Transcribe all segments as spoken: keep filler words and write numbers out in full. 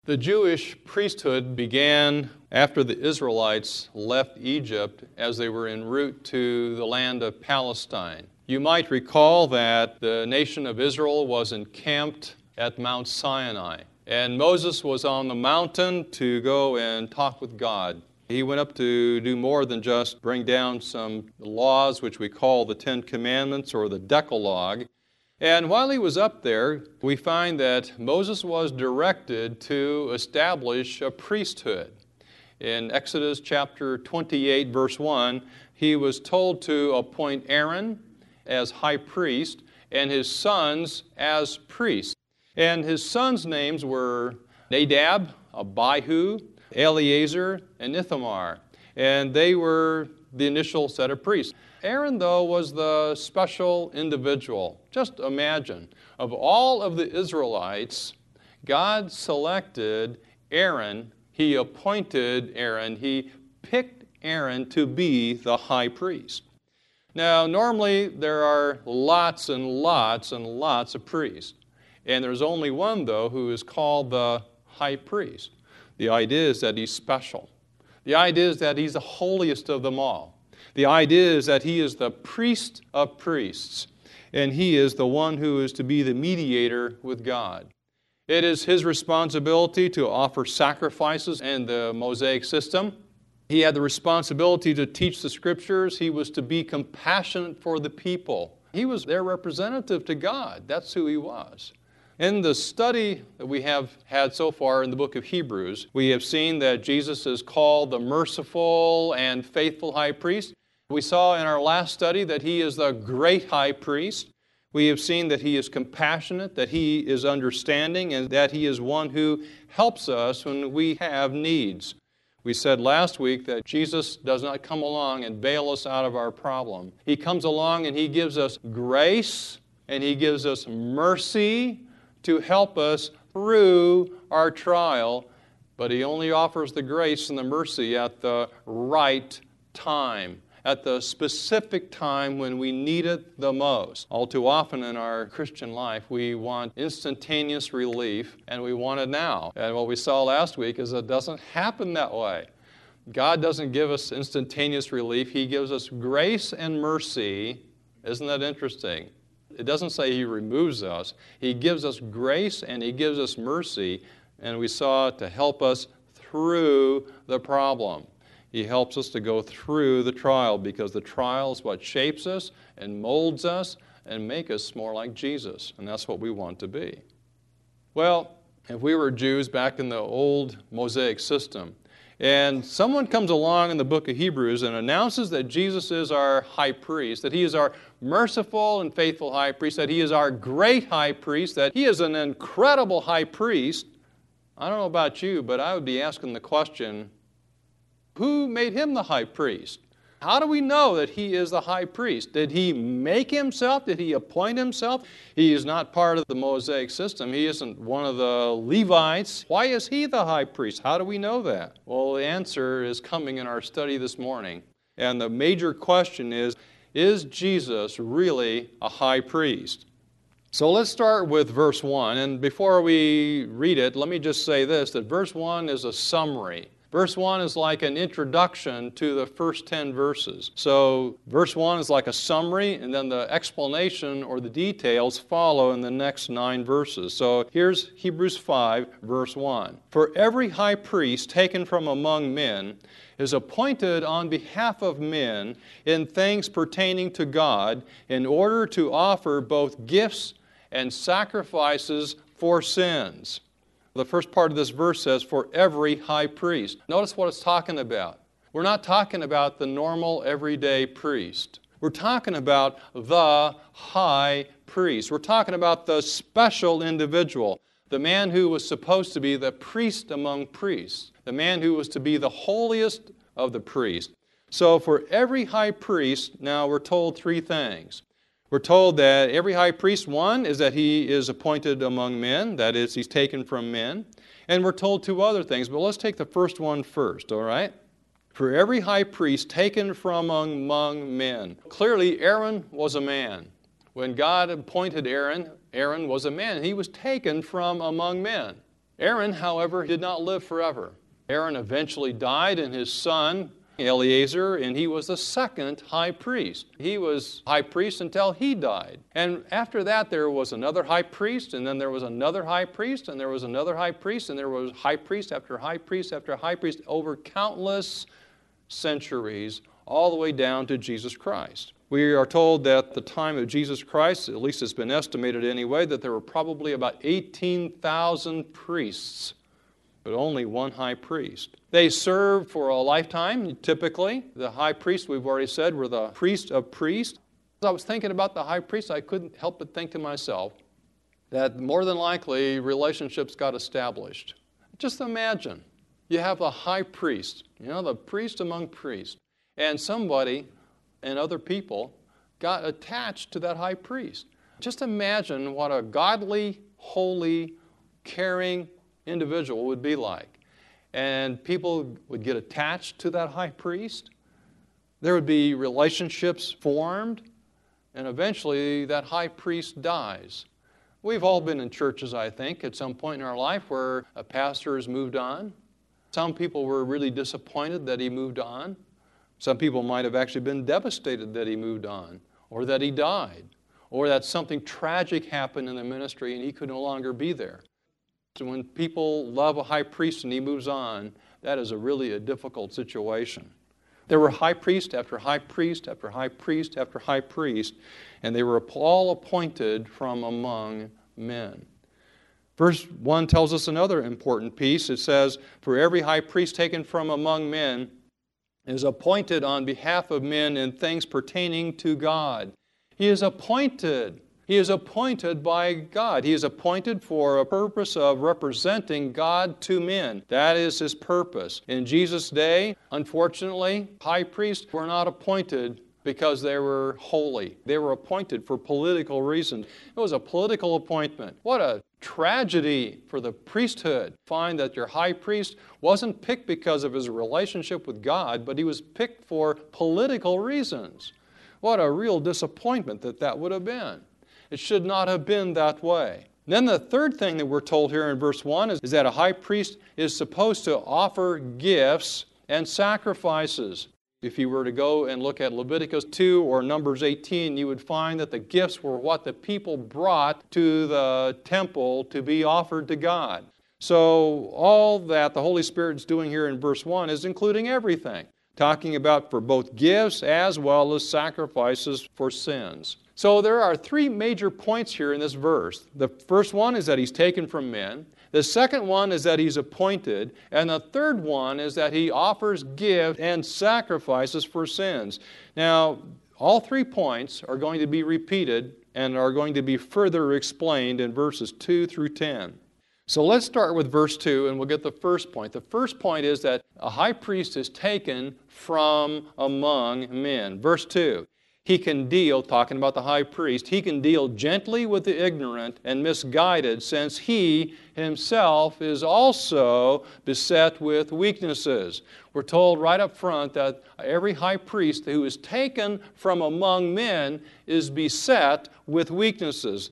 The Jewish priesthood began after the Israelites left Egypt as they were en route to the land of Palestine. You might recall that the nation of Israel was encamped at Mount Sinai, and Moses was on the mountain to go and talk with God. He went up to do more than just bring down some laws, which we call the Ten Commandments or the Decalogue. And while he was up there, we find that Moses was directed to establish a priesthood. In Exodus chapter twenty-eight, verse one, he was told to appoint Aaron as high priest and his sons as priests. And his sons' names were Nadab, Abihu, Eleazar, and Ithamar. And they were the initial set of priests. Aaron, though, was the special individual. Just imagine, of all of the Israelites, God selected Aaron. He appointed Aaron. He picked Aaron to be the high priest. Now, normally there are lots and lots and lots of priests. And there's only one, though, who is called the high priest. The idea is that he's special. The idea is that he's the holiest of them all. The idea is that he is the priest of priests, and he is the one who is to be the mediator with God. It is his responsibility to offer sacrifices in the Mosaic system. He had the responsibility to teach the Scriptures. He was to be compassionate for the people. He was their representative to God. That's who he was. In the study that we have had so far in the book of Hebrews, we have seen that Jesus is called the merciful and faithful high priest. We saw in our last study that he is the great high priest. We have seen that he is compassionate, that he is understanding, and that he is one who helps us when we have needs. We said last week that Jesus does not come along and bail us out of our problem. He comes along and he gives us grace and he gives us mercy to help us through our trial, but he only offers the grace and the mercy at the right time, at the specific time when we need it the most. All too often in our Christian life, we want instantaneous relief, and we want it now. And what we saw last week is it doesn't happen that way. God doesn't give us instantaneous relief. He gives us grace and mercy. Isn't that interesting? It doesn't say he removes us. He gives us grace and he gives us mercy, and we saw it to help us through the problem. He helps us to go through the trial because the trial is what shapes us and molds us and makes us more like Jesus, and that's what we want to be. Well, if we were Jews back in the old Mosaic system, and someone comes along in the book of Hebrews and announces that Jesus is our high priest, that he is our merciful and faithful high priest, that he is our great high priest, that he is an incredible high priest, I don't know about you, but I would be asking the question, who made him the high priest? How do we know that he is the high priest? Did he make himself? Did he appoint himself? He is not part of the Mosaic system. He isn't one of the Levites. Why is he the high priest? How do we know that? Well, the answer is coming in our study this morning. And the major question is, is Jesus really a high priest? So let's start with verse one. And before we read it, let me just say this, that verse one is a summary. Verse one is like an introduction to the first ten verses. So verse one is like a summary, and then the explanation or the details follow in the next nine verses. So here's Hebrews five, verse one. For every high priest taken from among men is appointed on behalf of men in things pertaining to God, in order to offer both gifts and sacrifices for sins. The first part of this verse says, for every high priest. Notice what it's talking about. We're not talking about the normal, everyday priest. We're talking about the high priest. We're talking about the special individual, the man who was supposed to be the priest among priests, the man who was to be the holiest of the priests. So for every high priest, now we're told three things. We're told that every high priest, one, is that he is appointed among men. That is, he's taken from men. And we're told two other things, but let's take the first one first, all right? For every high priest taken from among men. Clearly, Aaron was a man. When God appointed Aaron, Aaron was a man, and he was taken from among men. Aaron, however, did not live forever. Aaron eventually died, and his son, Eleazar, and he was the second high priest. He was high priest until he died. And after that, there was another high priest, and then there was another high priest, and there was another high priest, and there was high priest after high priest after high priest over countless centuries, all the way down to Jesus Christ. We are told that at the time of Jesus Christ, at least it's been estimated anyway, that there were probably about eighteen thousand priests, but only one high priest. They served for a lifetime, typically. The high priests, we've already said, were the priest of priests. As I was thinking about the high priest, I couldn't help but think to myself that more than likely relationships got established. Just imagine, you have a high priest, you know, the priest among priests, and somebody and other people got attached to that high priest. Just imagine what a godly, holy, caring individual would be like. And people would get attached to that high priest. There would be relationships formed, and eventually that high priest dies. We've all been in churches, I think, at some point in our life where a pastor has moved on. Some people were really disappointed that he moved on. Some people might have actually been devastated that he moved on, or that he died, or that something tragic happened in the ministry and he could no longer be there. So when people love a high priest and he moves on, that is a really a difficult situation. There were high priest after high priest after high priest after high priest, and they were all appointed from among men. Verse one tells us another important piece. It says, "For every high priest taken from among men is appointed on behalf of men in things pertaining to God." He is appointed. He is appointed by God. He is appointed for a purpose of representing God to men. That is His purpose. In Jesus' day, unfortunately, high priests were not appointed because they were holy. They were appointed for political reasons. It was a political appointment. What a tragedy for the priesthood. Find that your high priest wasn't picked because of his relationship with God, but he was picked for political reasons. What a real disappointment that that would have been. It should not have been that way. Then the third thing that we're told here in verse one is, is that a high priest is supposed to offer gifts and sacrifices. If you were to go and look at Leviticus two or Numbers eighteen, you would find that the gifts were what the people brought to the temple to be offered to God. So all that the Holy Spirit is doing here in verse one is including everything, talking about for both gifts as well as sacrifices for sins. So there are three major points here in this verse. The first one is that He's taken from men. The second one is that He's appointed. And the third one is that He offers gifts and sacrifices for sins. Now, all three points are going to be repeated and are going to be further explained in verses two through ten. So let's start with verse two, and we'll get the first point. The first point is that a high priest is taken from among men. Verse two. He can deal, talking about the high priest, he can deal gently with the ignorant and misguided, since he himself is also beset with weaknesses. We're told right up front that every high priest who is taken from among men is beset with weaknesses.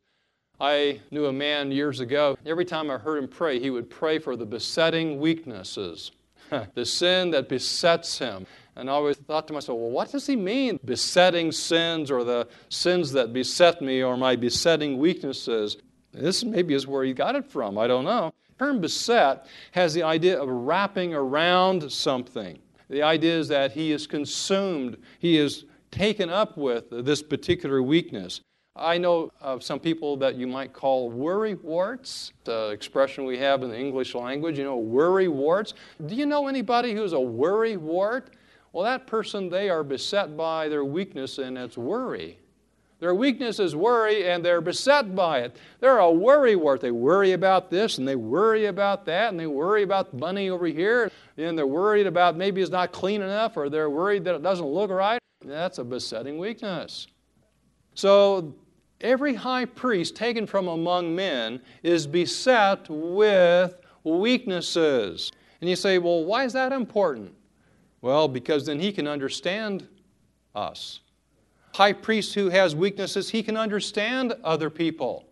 I knew a man years ago, every time I heard him pray, he would pray for the besetting weaknesses, the sin that besets him. And I always thought to myself, well, what does he mean? Besetting sins, or the sins that beset me, or my besetting weaknesses. This maybe is where he got it from. I don't know. The term beset has the idea of wrapping around something. The idea is that he is consumed. He is taken up with this particular weakness. I know of some people that you might call worry-warts, the expression we have in the English language, you know, worry-warts. Do you know anybody who's a worry-wart? Well, that person, they are beset by their weakness, and it's worry. Their weakness is worry, and they're beset by it. They're a worry-wart. They worry about this, and they worry about that, and they worry about money over here, and they're worried about maybe it's not clean enough, or they're worried that it doesn't look right. That's a besetting weakness. So every high priest taken from among men is beset with weaknesses. And you say, well, why is that important? Well, because then he can understand us. High priest who has weaknesses, he can understand other people.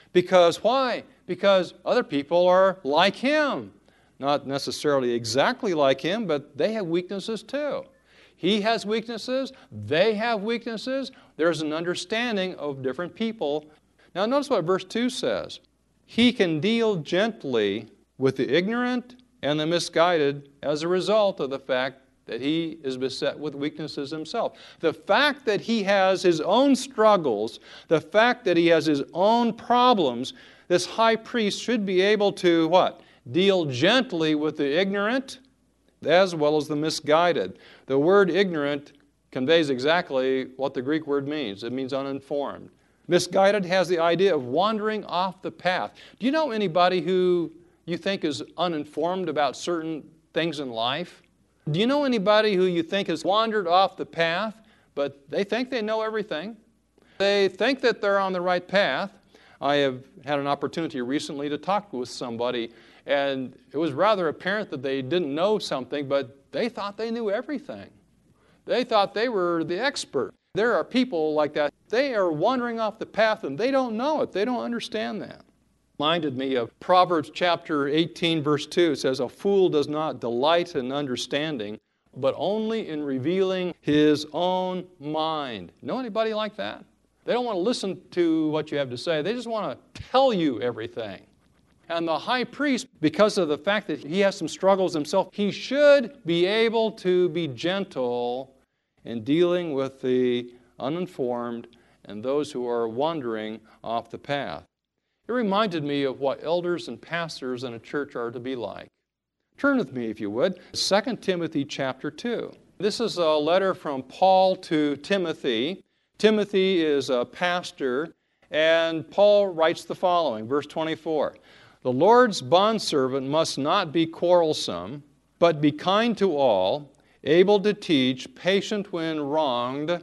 Because why? Because other people are like him. Not necessarily exactly like him, but they have weaknesses too. He has weaknesses, they have weaknesses. There's an understanding of different people. Now notice what verse two says. He can deal gently with the ignorant and the misguided as a result of the fact that he is beset with weaknesses himself. The fact that he has his own struggles, the fact that he has his own problems, this high priest should be able to what? Deal gently with the ignorant as well as the misguided. The word ignorant conveys exactly what the Greek word means. It means uninformed. Misguided has the idea of wandering off the path. Do you know anybody who you think is uninformed about certain things in life? Do you know anybody who you think has wandered off the path, but they think they know everything? They think that they're on the right path. I have had an opportunity recently to talk with somebody, and it was rather apparent that they didn't know something, but they thought they knew everything. They thought they were the expert. There are people like that. They are wandering off the path, and they don't know it. They don't understand that. Reminded me of Proverbs chapter eighteen, verse two. It says, "A fool does not delight in understanding, but only in revealing his own mind." Know anybody like that? They don't want to listen to what you have to say. They just want to tell you everything. And the high priest, because of the fact that he has some struggles himself, he should be able to be gentle in dealing with the uninformed and those who are wandering off the path. It reminded me of what elders and pastors in a church are to be like. Turn with me, if you would, Second Timothy chapter two. This is a letter from Paul to Timothy. Timothy is a pastor, and Paul writes the following, verse twenty-four. "The Lord's bondservant must not be quarrelsome, but be kind to all, able to teach, patient when wronged,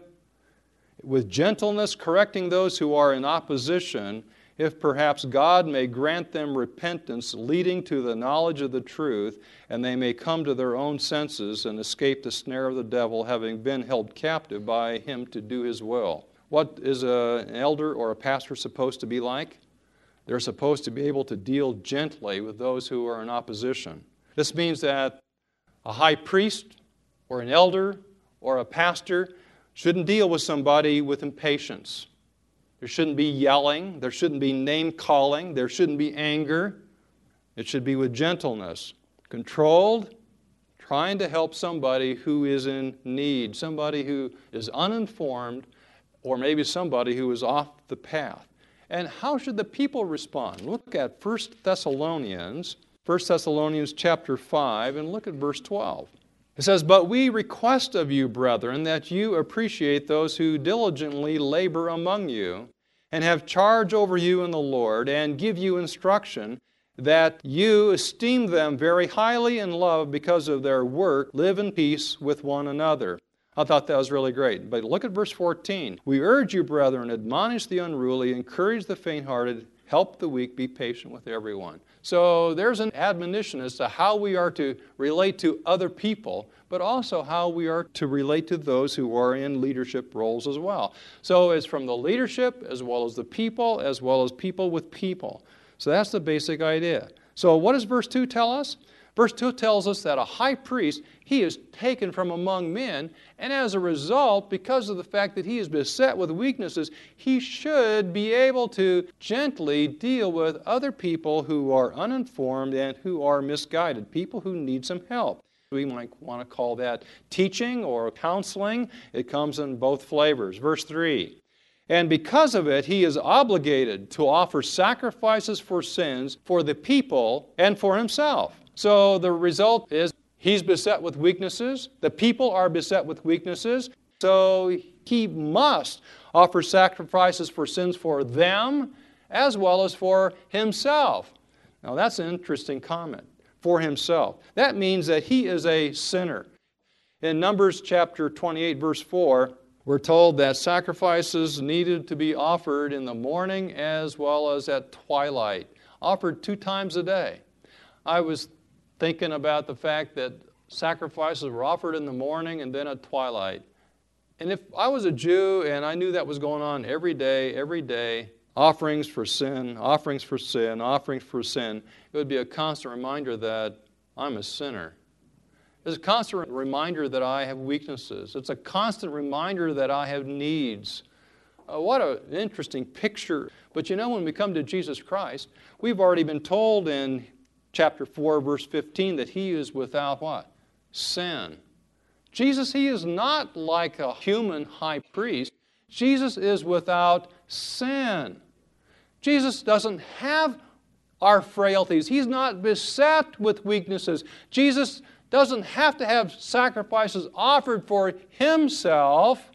with gentleness correcting those who are in opposition, if perhaps God may grant them repentance leading to the knowledge of the truth, and they may come to their own senses and escape the snare of the devil, having been held captive by him to do his will." What is a, an elder or a pastor supposed to be like? They're supposed to be able to deal gently with those who are in opposition. This means that a high priest or an elder or a pastor shouldn't deal with somebody with impatience. There shouldn't be yelling. There shouldn't be name-calling. There shouldn't be anger. It should be with gentleness, controlled, trying to help somebody who is in need, somebody who is uninformed, or maybe somebody who is off the path. And how should the people respond? Look at First Thessalonians, First Thessalonians chapter five, and look at verse twelve. It says, "But we request of you, brethren, that you appreciate those who diligently labor among you, and have charge over you in the Lord, and give you instruction, that you esteem them very highly in love because of their work, live in peace with one another." I thought that was really great. But look at verse fourteen. "We urge you, brethren, admonish the unruly, encourage the faint-hearted, help the weak, be patient with everyone." So there's an admonition as to how we are to relate to other people, but also how we are to relate to those who are in leadership roles as well. So it's from the leadership as well as the people, as well as people with people. So that's the basic idea. So what does verse two tell us? Verse two tells us that a high priest, he is taken from among men, and as a result, because of the fact that he is beset with weaknesses, he should be able to gently deal with other people who are uninformed and who are misguided, people who need some help. We might want to call that teaching or counseling. It comes in both flavors. Verse three. "And because of it, he is obligated to offer sacrifices for sins for the people and for himself." So the result is he's beset with weaknesses. The people are beset with weaknesses. So he must offer sacrifices for sins for them as well as for himself. Now that's an interesting comment. For himself. That means that he is a sinner. In Numbers chapter twenty-eight, verse four, we're told that sacrifices needed to be offered in the morning as well as at twilight, offered two times a day. I was thinking about the fact that sacrifices were offered in the morning and then at twilight. And if I was a Jew and I knew that was going on every day, every day, offerings for sin, offerings for sin, offerings for sin, it would be a constant reminder that I'm a sinner. It's a constant reminder that I have weaknesses. It's a constant reminder that I have needs. Uh, what an interesting picture. But you know, when we come to Jesus Christ, we've already been told in chapter four, verse fifteen, that He is without what? Sin. Jesus, He is not like a human high priest. Jesus is without sin. Jesus doesn't have our frailties. He's not beset with weaknesses. Jesus doesn't have to have sacrifices offered for Himself.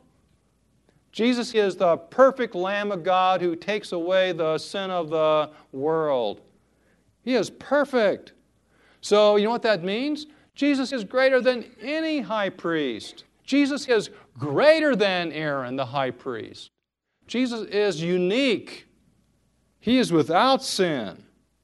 Jesus is the perfect Lamb of God who takes away the sin of the world. He is perfect. So you know what that means? Jesus is greater than any high priest. Jesus is greater than Aaron, the high priest. Jesus is unique. He is without sin.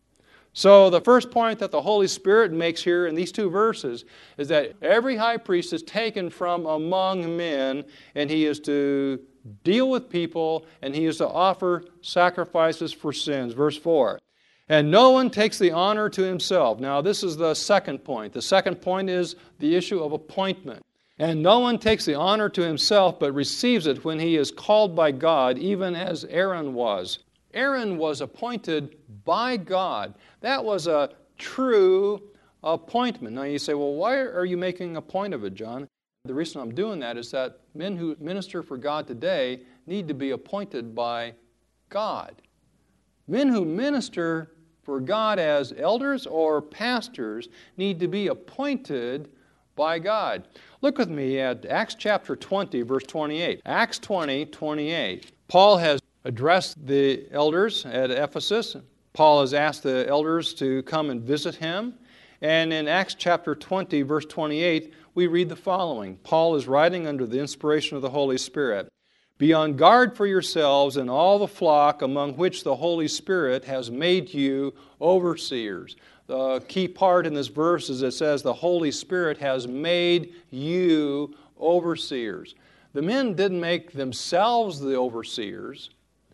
So the first point that the Holy Spirit makes here in these two verses is that every high priest is taken from among men, and he is to deal with people, and he is to offer sacrifices for sins. Verse four, and no one takes the honor to himself. Now this is the second point. The second point is the issue of appointment. And no one takes the honor to himself, but receives it when he is called by God, even as Aaron was. Aaron was appointed by God. That was a true appointment. Now you say, well, why are you making a point of it, John? The reason I'm doing that is that men who minister for God today need to be appointed by God. Men who minister for God as elders or pastors need to be appointed by God. Look with me at Acts chapter twenty, verse twenty-eight. Acts twenty, twenty-eight. Paul has addressed the elders at Ephesus. Paul has asked the elders to come and visit him. And in Acts chapter twenty, verse twenty-eight, we read the following. Paul is writing under the inspiration of the Holy Spirit. Be on guard for yourselves and all the flock among which the Holy Spirit has made you overseers. The key part in this verse is it says the Holy Spirit has made you overseers. The men didn't make themselves the overseers.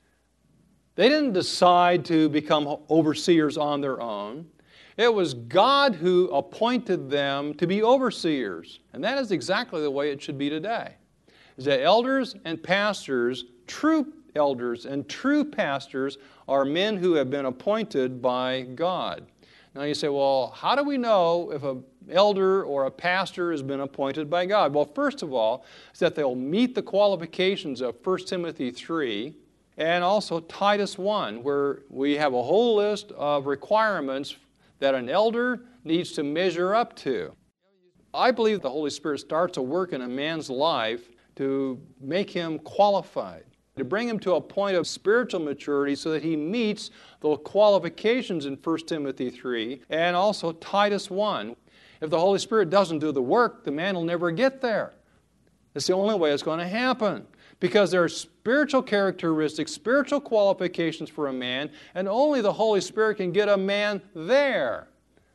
They didn't decide to become overseers on their own. It was God who appointed them to be overseers. And that is exactly the way it should be today. Is that elders and pastors, true elders and true pastors, are men who have been appointed by God. Now you say, well, how do we know if an elder or a pastor has been appointed by God? Well, first of all, is that they'll meet the qualifications of First Timothy three and also Titus one, where we have a whole list of requirements that an elder needs to measure up to. I believe the Holy Spirit starts a work in a man's life to make him qualified, to bring him to a point of spiritual maturity so that he meets the qualifications in First Timothy three and also Titus one. If the Holy Spirit doesn't do the work, the man will never get there. It's the only way it's going to happen. Because there are spiritual characteristics, spiritual qualifications for a man, and only the Holy Spirit can get a man there.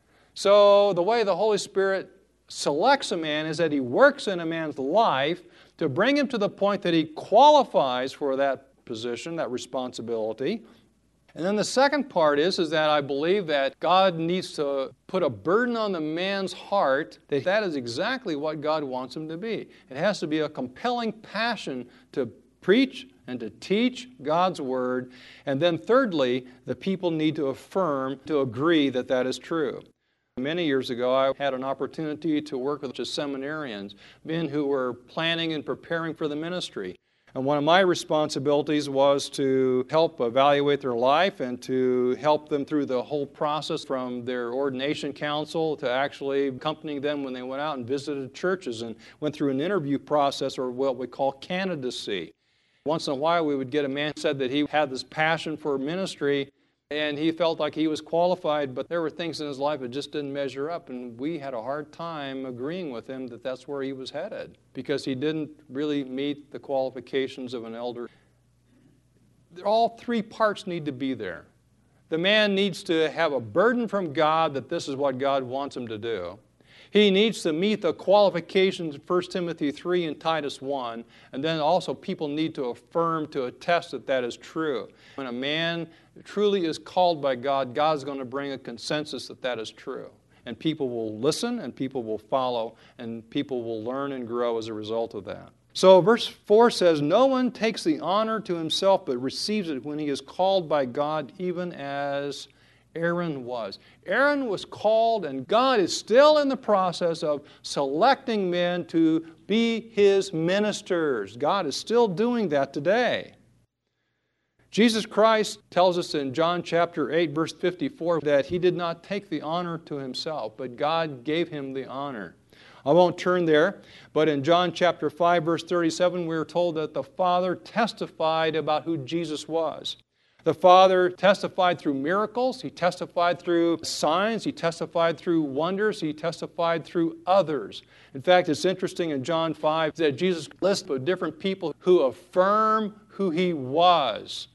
So the way the Holy Spirit selects a man is that He works in a man's life to bring him to the point that he qualifies for that position, that responsibility. And then the second part is, is that I believe that God needs to put a burden on the man's heart that that is exactly what God wants him to be. It has to be a compelling passion to preach and to teach God's Word. And then thirdly, the people need to affirm, to agree that that is true. Many years ago, I had an opportunity to work with just seminarians, men who were planning and preparing for the ministry. And one of my responsibilities was to help evaluate their life and to help them through the whole process from their ordination council to actually accompanying them when they went out and visited churches and went through an interview process, or what we call candidacy. Once in a while, we would get a man who said that he had this passion for ministry and he felt like he was qualified, but there were things in his life that just didn't measure up, and we had a hard time agreeing with him that that's where he was headed because he didn't really meet the qualifications of an elder. All three parts need to be there. The man needs to have a burden from God that this is what God wants him to do. He needs to meet the qualifications of First Timothy three and Titus one, and then also people need to affirm, to attest that that is true. When a man truly is called by God, God's going to bring a consensus that that is true. And people will listen, and people will follow, and people will learn and grow as a result of that. So verse four says, "No one takes the honor to himself, but receives it when he is called by God, even as Aaron was." Aaron was called, and God is still in the process of selecting men to be His ministers. God is still doing that today. Jesus Christ tells us in John chapter eight, verse fifty-four, that He did not take the honor to Himself, but God gave Him the honor. I won't turn there, but in John chapter five, verse thirty-seven, we are told that the Father testified about who Jesus was. The Father testified through miracles, He testified through signs, He testified through wonders, He testified through others. In fact, it's interesting in John five that Jesus lists of different people who affirm who He was.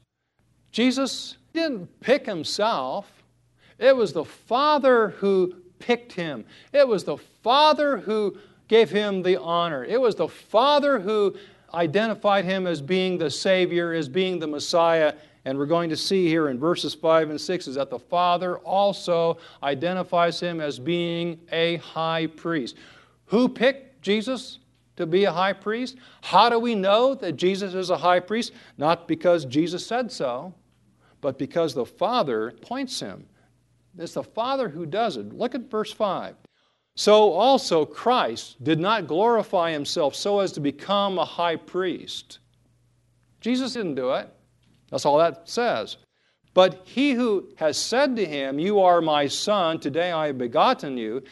Jesus didn't pick Himself. It was the Father who picked Him. It was the Father who gave Him the honor. It was the Father who identified Him as being the Savior, as being the Messiah. And we're going to see here in verses five and six is that the Father also identifies Him as being a high priest. Who picked Jesus to be a high priest? How do we know that Jesus is a high priest? Not because Jesus said so, but because the Father appoints Him. It's the Father who does it. Look at verse five. "So also Christ did not glorify Himself so as to become a high priest." Jesus didn't do it. That's all that says. "But He who has said to Him, 'You are my Son, today I have begotten you,'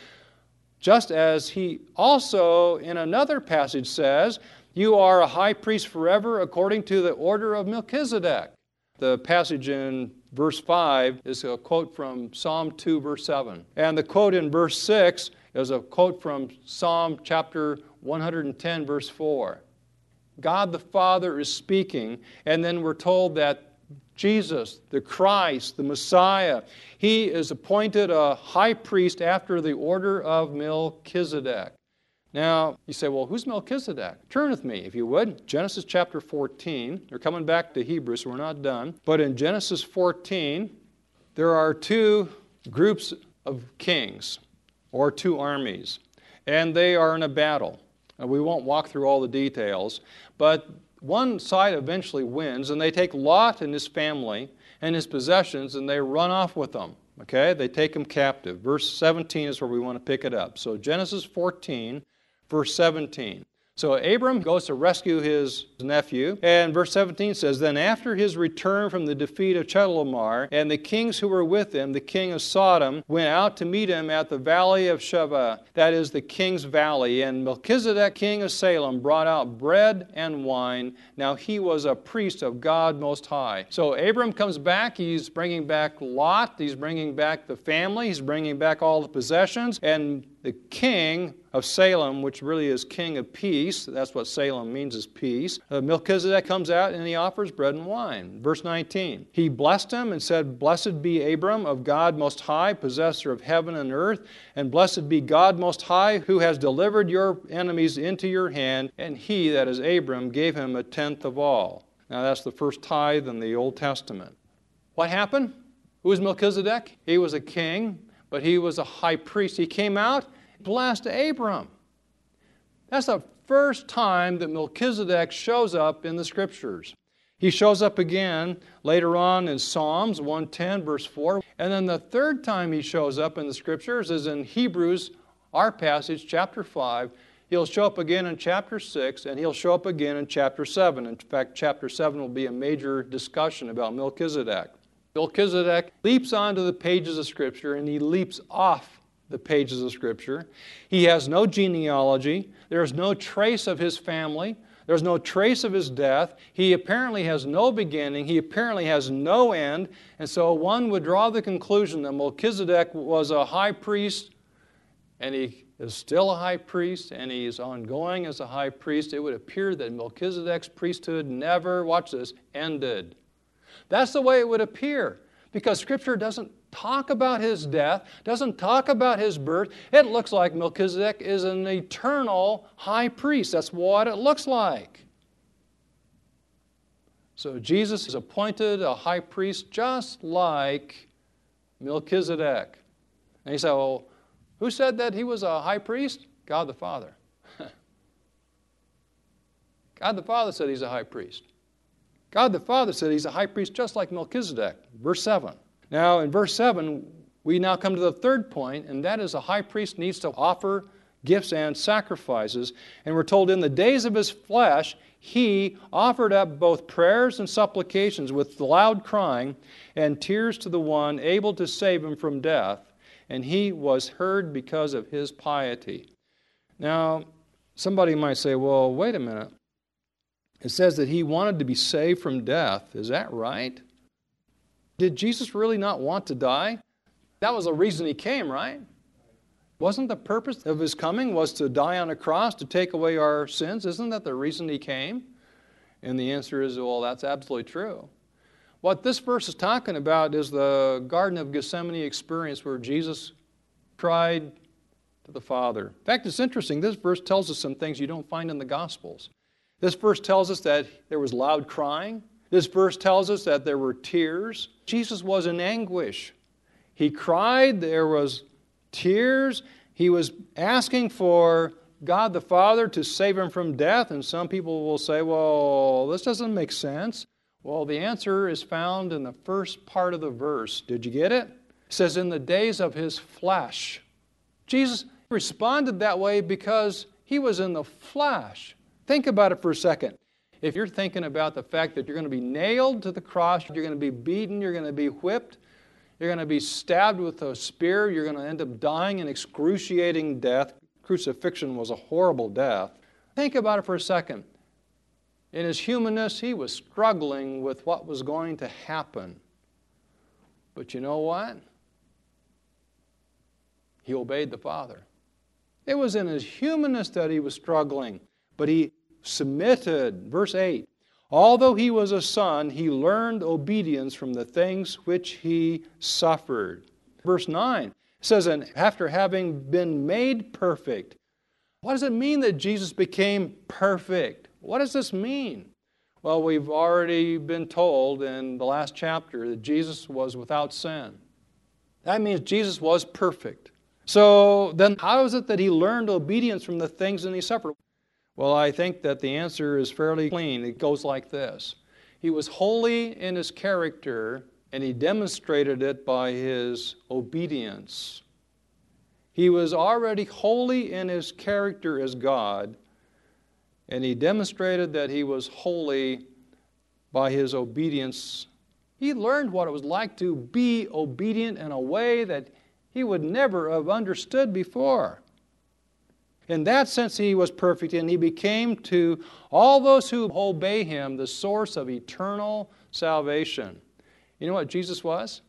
just as He also in another passage says, 'You are a high priest forever according to the order of Melchizedek.'" The passage in verse five is a quote from Psalm two, verse seven. And the quote in verse six is a quote from Psalm chapter one hundred ten, verse four. God the Father is speaking, and then we're told that Jesus, the Christ, the Messiah, He is appointed a high priest after the order of Melchizedek. Now, you say, well, who's Melchizedek? Turn with me, if you would. Genesis chapter fourteen. We're coming back to Hebrews, so we're not done. But in Genesis fourteen, there are two groups of kings, or two armies, and they are in a battle. And we won't walk through all the details, but one side eventually wins, and they take Lot and his family and his possessions, and they run off with them. Okay? They take him captive. Verse seventeen is where we want to pick it up. So Genesis fourteen, verse seventeen. So Abram goes to rescue his nephew, and verse seventeen says, "Then after his return from the defeat of Chedorlaomer, and the kings who were with him, the king of Sodom, went out to meet him at the valley of Sheva," that is the king's valley, "and Melchizedek, king of Salem, brought out bread and wine. Now he was a priest of God Most High." So Abram comes back. He's bringing back Lot. He's bringing back the family. He's bringing back all the possessions. And the king of Salem, which really is king of peace, that's what Salem means, is peace. Uh, Melchizedek comes out and he offers bread and wine. Verse nineteen, "He blessed him and said, 'Blessed be Abram of God Most High, possessor of heaven and earth, and blessed be God Most High, who has delivered your enemies into your hand.' And he," that is Abram, "gave him a tenth of all." Now that's the first tithe in the Old Testament. What happened? Who was Melchizedek? He was a king, but he was a high priest. He came out, blessed Abram. That's the first time that Melchizedek shows up in the Scriptures. He shows up again later on in Psalms one ten, verse four. And then the third time he shows up in the Scriptures is in Hebrews, our passage, chapter five. He'll show up again in chapter six, and he'll show up again in chapter seven. In fact, chapter seven will be a major discussion about Melchizedek. Melchizedek leaps onto the pages of Scripture, and he leaps off the pages of Scripture. He has no genealogy. There is no trace of his family. There's no trace of his death. He apparently has no beginning. He apparently has no end. And so one would draw the conclusion that Melchizedek was a high priest, and he is still a high priest, and he is ongoing as a high priest. It would appear that Melchizedek's priesthood never, watch this, ended. That's the way it would appear, because Scripture doesn't talk about his death, doesn't talk about his birth. It looks like Melchizedek is an eternal high priest. That's what it looks like. So Jesus is appointed a high priest just like Melchizedek. And you say, well, who said that he was a high priest? God the Father. God the Father said he's a high priest. God the Father said he's a high priest just like Melchizedek. Verse seven. Now in verse seven, we now come to the third point, and that is a high priest needs to offer gifts and sacrifices. And we're told in the days of his flesh, he offered up both prayers and supplications with loud crying and tears to the one able to save him from death. And he was heard because of his piety. Now, somebody might say, well, wait a minute. It says that he wanted to be saved from death. Is that right? Did Jesus really not want to die? That was the reason he came, right? Wasn't the purpose of his coming was to die on a cross to take away our sins? Isn't that the reason he came? And the answer is, well, that's absolutely true. What this verse is talking about is the Garden of Gethsemane experience where Jesus cried to the Father. In fact, it's interesting. This verse tells us some things you don't find in the Gospels. This verse tells us that there was loud crying. This verse tells us that there were tears. Jesus was in anguish. He cried. There was tears. He was asking for God the Father to save him from death. And some people will say, well, this doesn't make sense. Well, the answer is found in the first part of the verse. Did you get it? It says, in the days of his flesh. Jesus responded that way because he was in the flesh. Think about it for a second. If you're thinking about the fact that you're going to be nailed to the cross, you're going to be beaten, you're going to be whipped, you're going to be stabbed with a spear, you're going to end up dying an excruciating death. Crucifixion was a horrible death. Think about it for a second. In his humanness, he was struggling with what was going to happen. But you know what? He obeyed the Father. It was in his humanness that he was struggling, but he submitted. Verse eight, although he was a son, he learned obedience from the things which he suffered. Verse nine says, and after having been made perfect. What does it mean that Jesus became perfect? What does this mean? Well, we've already been told in the last chapter that Jesus was without sin. That means Jesus was perfect. So then how is it that he learned obedience from the things that he suffered? Well, I think that the answer is fairly clean. It goes like this. He was holy in his character, and he demonstrated it by his obedience. He was already holy in his character as God, and he demonstrated that he was holy by his obedience. He learned what it was like to be obedient in a way that he would never have understood before. In that sense, he was perfect, and he became to all those who obey him the source of eternal salvation. You know what Jesus was?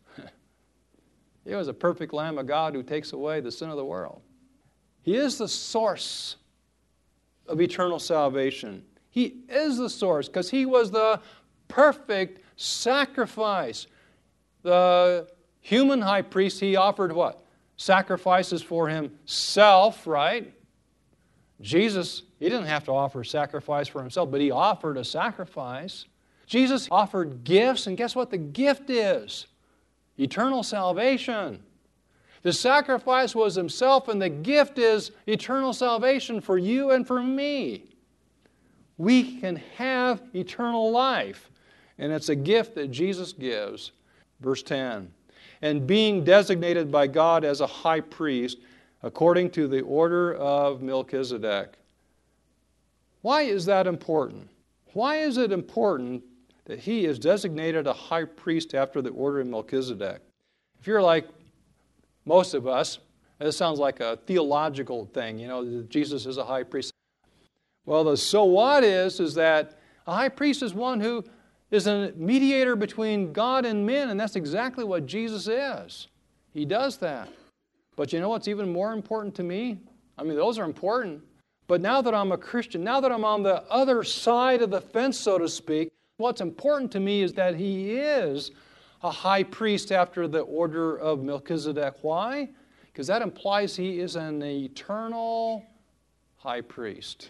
He was a perfect Lamb of God who takes away the sin of the world. He is the source of eternal salvation. He is the source because he was the perfect sacrifice. The human high priest, he offered what? Sacrifices for himself, right? Jesus, he didn't have to offer sacrifice for himself, but he offered a sacrifice. Jesus offered gifts, and guess what the gift is? Eternal salvation. The sacrifice was himself, and the gift is eternal salvation for you and for me. We can have eternal life, and it's a gift that Jesus gives. Verse ten, and being designated by God as a high priest, according to the order of Melchizedek. Why is that important? Why is it important that he is designated a high priest after the order of Melchizedek? If you're like most of us, this sounds like a theological thing, you know, that Jesus is a high priest. Well, the so what is, is that a high priest is one who is a mediator between God and men, and that's exactly what Jesus is. He does that. But you know what's even more important to me? I mean, those are important. But now that I'm a Christian, now that I'm on the other side of the fence, so to speak, what's important to me is that he is a high priest after the order of Melchizedek. Why? Because that implies he is an eternal high priest.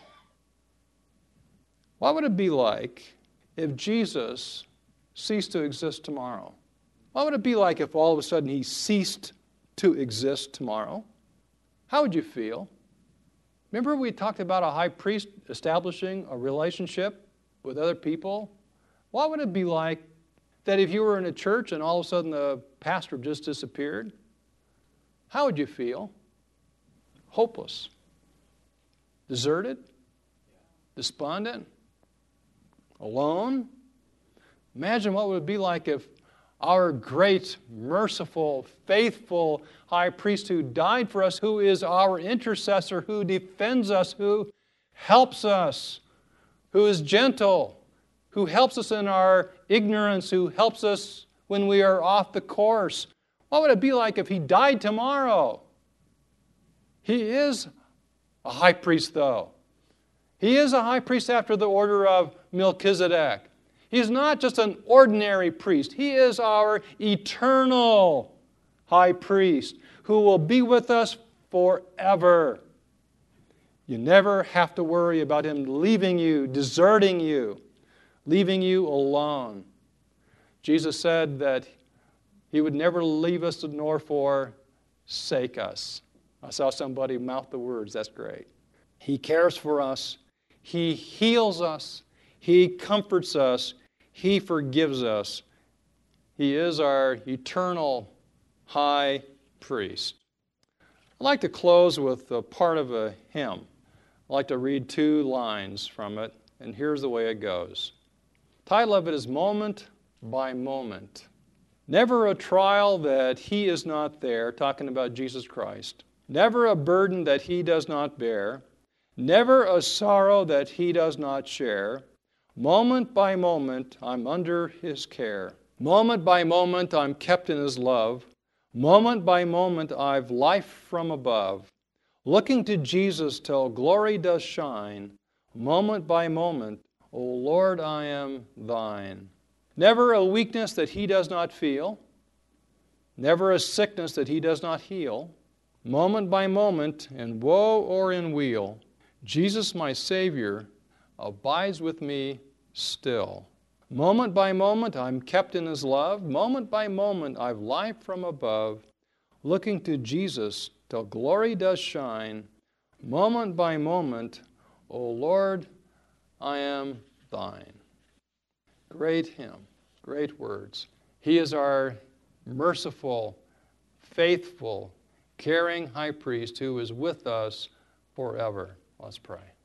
What would it be like if Jesus ceased to exist tomorrow? What would it be like if all of a sudden he ceased to exist tomorrow? How would you feel? Remember we talked about a high priest establishing a relationship with other people? What would it be like that if you were in a church and all of a sudden the pastor just disappeared? How would you feel? Hopeless. Deserted? Despondent? Alone? Imagine what it would be like if our great, merciful, faithful high priest who died for us, who is our intercessor, who defends us, who helps us, who is gentle, who helps us in our ignorance, who helps us when we are off the course. What would it be like if he died tomorrow? He is a high priest, though. He is a high priest after the order of Melchizedek. He's not just an ordinary priest. He is our eternal high priest who will be with us forever. You never have to worry about him leaving you, deserting you, leaving you alone. Jesus said that he would never leave us nor forsake us. I saw somebody mouth the words. That's great. He cares for us. He heals us. He comforts us. He forgives us. He is our eternal high priest. I'd like to close with a part of a hymn. I'd like to read two lines from it, and here's the way it goes. The title of it is Moment by Moment. Never a trial that he is not there, talking about Jesus Christ. Never a burden that he does not bear. Never a sorrow that he does not share. Moment by moment, I'm under his care. Moment by moment, I'm kept in his love. Moment by moment, I've life from above. Looking to Jesus till glory does shine. Moment by moment, O Lord, I am thine. Never a weakness that he does not feel. Never a sickness that he does not heal. Moment by moment, in woe or in weal, Jesus, my Savior, abides with me still. Moment by moment, I'm kept in his love. Moment by moment, I've life from above. Looking to Jesus till glory does shine. Moment by moment, O Lord, I am thine. Great hymn, great words. He is our merciful, faithful, caring high priest who is with us forever. Let's pray.